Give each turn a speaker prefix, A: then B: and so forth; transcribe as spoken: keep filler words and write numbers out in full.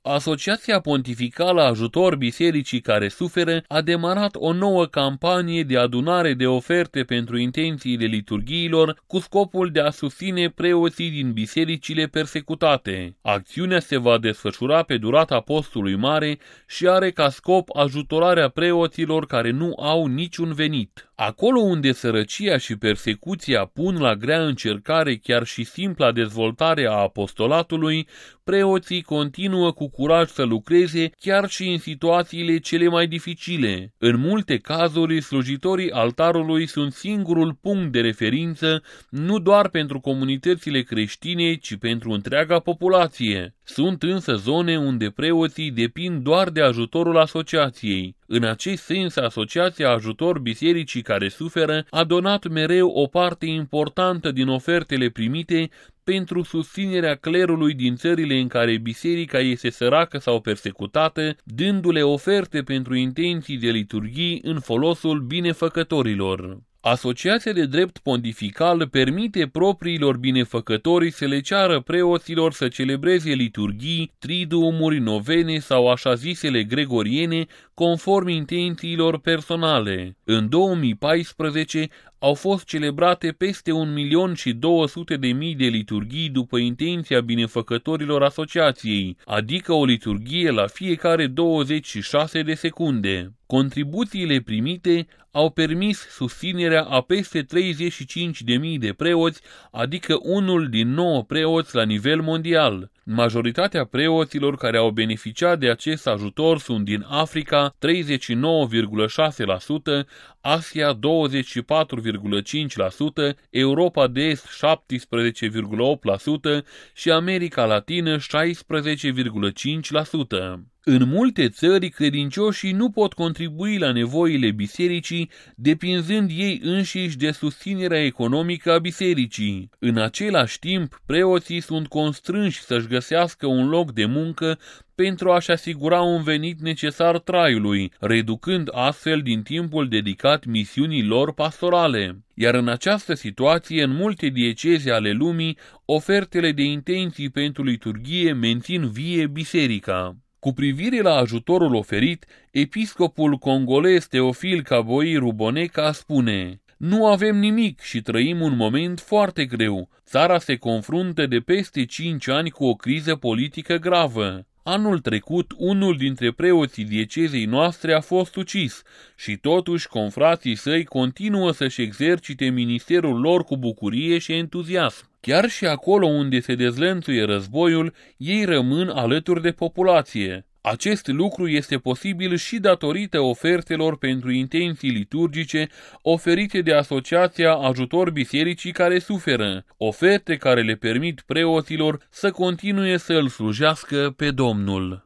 A: Asociația Pontificală Ajutor Bisericii care Suferă a demarat o nouă campanie de adunare de oferte pentru intențiile liturghiilor cu scopul de a susține preoții din bisericile persecutate. Acțiunea se va desfășura pe durata postului mare și are ca scop ajutorarea preoților care nu au niciun venit. Acolo unde sărăcia și persecuția pun la grea încercare chiar și simpla dezvoltare a apostolatului, preoții continuă cu curaj să lucreze chiar și în situațiile cele mai dificile. În multe cazuri, slujitorii altarului sunt singurul punct de referință nu doar pentru comunitățile creștine, ci pentru întreaga populație. Sunt însă zone unde preoții depind doar de ajutorul asociației. În acest sens, Asociația Ajutor Bisericii care Suferă a donat mereu o parte importantă din ofertele primite pentru susținerea clerului din țările în care biserica este săracă sau persecutată, dându-le oferte pentru intenții de liturghii în folosul binefăcătorilor. Asociația de drept pontifical permite propriilor binefăcători să le ceară preoților să celebreze liturghii, triduumuri, novene sau așa zisele gregoriene conform intențiilor personale. În două mii paisprezece au fost celebrate peste un milion și două sute de mii de liturghii după intenția binefăcătorilor asociației, adică o liturghie la fiecare douăzeci și șase de secunde. Contribuțiile primite au permis susținerea a peste treizeci și cinci de mii de preoți, adică unul din nouă preoți la nivel mondial. Majoritatea preoților care au beneficiat de acest ajutor sunt din Africa treizeci și nouă virgulă șase la sută, Asia douăzeci și patru virgulă cinci la sută, Europa de Est șaptesprezece virgulă opt la sută și America Latină șaisprezece virgulă cinci la sută. În multe țări, credincioșii nu pot contribui la nevoile bisericii, depinzând ei înșiși de susținerea economică a bisericii. În același timp, preoții sunt constrânși să-și găsească un loc de muncă pentru a-și asigura un venit necesar traiului, reducând astfel din timpul dedicat misiunii lor pastorale. Iar în această situație, în multe dieceze ale lumii, ofertele de intenții pentru liturghie mențin vie biserica. Cu privire la ajutorul oferit, episcopul congolez Teofil Kaboi Ruboneca spune: "Nu avem nimic și trăim un moment foarte greu. Țara se confruntă de peste cinci ani cu o criză politică gravă. Anul trecut, unul dintre preoții diecezei noastre a fost ucis și totuși confrații săi continuă să-și exercite ministerul lor cu bucurie și entuziasm. Chiar și acolo unde se dezlănțuie războiul, ei rămân alături de populație. Acest lucru este posibil și datorită ofertelor pentru intenții liturgice oferite de Asociația Ajutor Bisericii care Suferă, oferte care le permit preoților să continue să îl slujească pe Domnul."